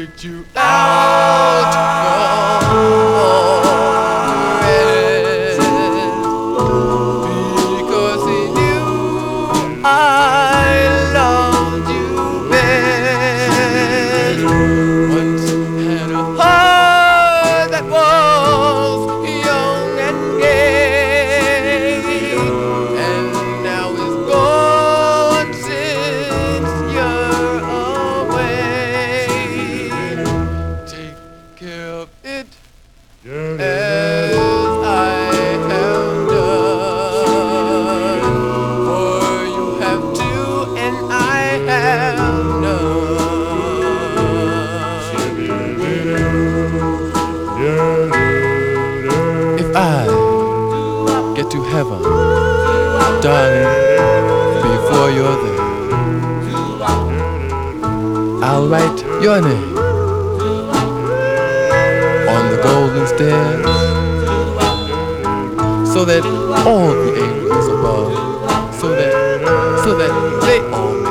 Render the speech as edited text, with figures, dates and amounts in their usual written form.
get you out from rest, because he knew I loved you best. Once had a heart that was young and gay, and now it's gone since you're away. Take care of it as I have done, for you have two and I have none. If I get to heaven, darling, before you're there, I'll write your name on the golden stairs, so that all the angels above, so that they all